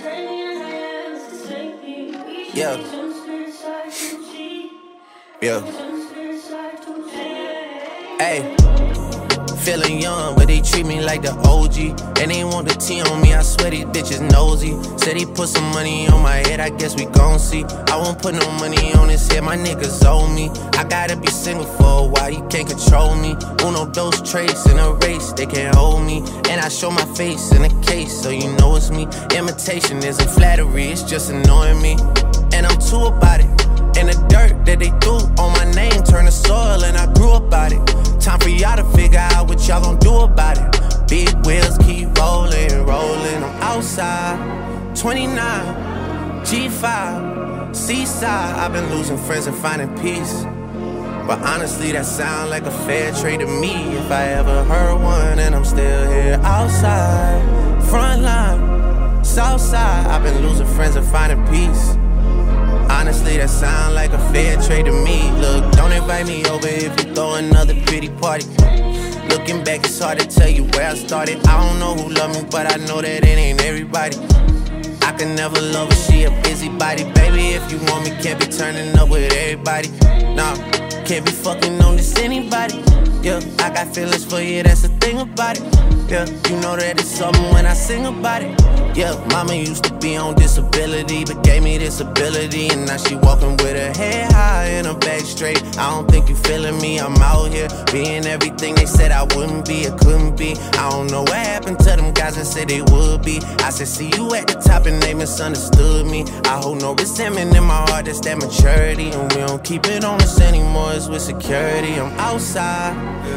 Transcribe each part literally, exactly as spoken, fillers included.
Yeah. Yeah. Hey. Feeling young, but they treat me like the O G. And they want the T on me, I swear these bitches nosy. Said he put some money on my head, I guess we gon' see. I won't put no money on his head, my niggas owe me. I gotta be single for a while, you can't control me. Uno, those traits in a race, they can't hold me. And I show my face in a case, so you know it's me. Imitation isn't flattery, it's just annoying me. And I'm too about it. And the dirt that they threw on my name turned to soil, and I grew up out it. Time for y'all to figure out what y'all gon' do about it. Big wheels keep rolling, rolling. I'm outside, twenty-nine, G five, Seaside. I've been losing friends and finding peace. But honestly, that sound like a fair trade to me. If I ever heard one, and I'm still here outside, front line, south side. I've been losing friends and finding peace. Honestly, that sound like a fair trade to me. Look, don't invite me over if you throw another pity party. Looking back, it's hard to tell you where I started. I don't know who loved me, but I know that it ain't everybody. I can never love her, she a busybody. Baby, if you want me, can't be turning up with everybody. Nah, can't be fucking on this anybody. Yeah, I got feelings for you, that's the thing about it. Yeah, you know that it's something when I sing about it. Yeah, mama used to be on disability, but gave me this ability. And now she walking with her head high and her back straight. I don't think you feeling me, I'm out here being everything they said I wouldn't be, or couldn't be. I don't know what happened to them guys that said they would be. I said see you at the top and they misunderstood me. I hold no resentment in my heart, that's that maturity. And we don't keep it on us anymore, it's with security. I'm outside,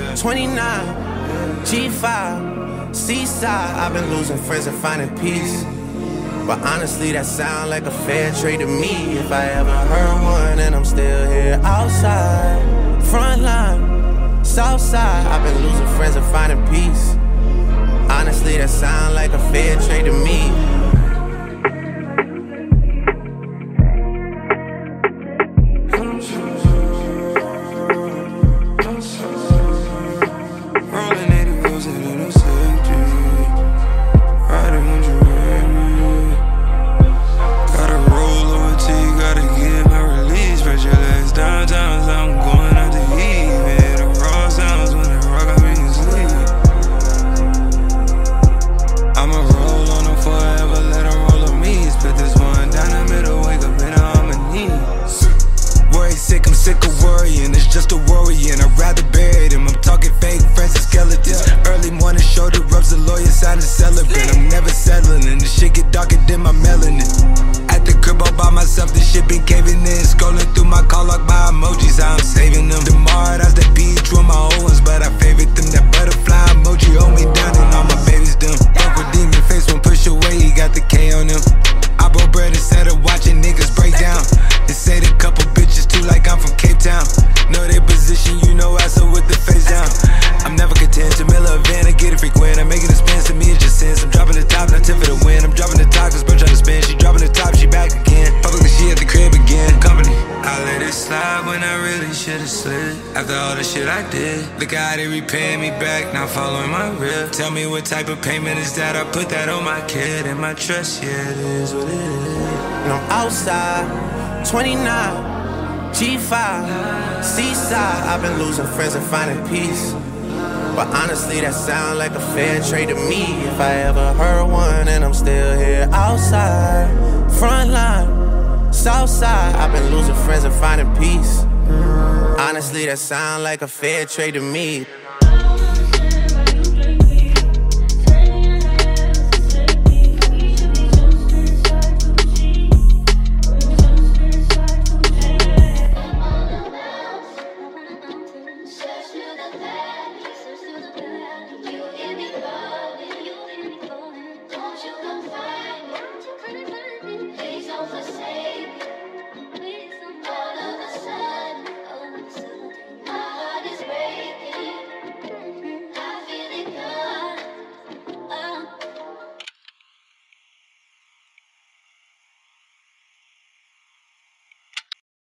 twenty-nine, G five, Seaside. I've been losing friends and finding peace. But honestly, that sound like a fair trade to me. If I ever heard one, and I'm still here outside, front line, south side. I've been losing friends and finding peace. Honestly, that sound like a fair trade to me. Tell me what type of payment is that? I put that on my kid and my trust, yeah, it is what it is. And I'm outside, twenty-nine, G five, Seaside. I've been losing friends and finding peace. But honestly, that sound like a fair trade to me. If I ever heard one, and I'm still here outside, front line, south side. I've been losing friends and finding peace. Honestly, that sound like a fair trade to me. Should have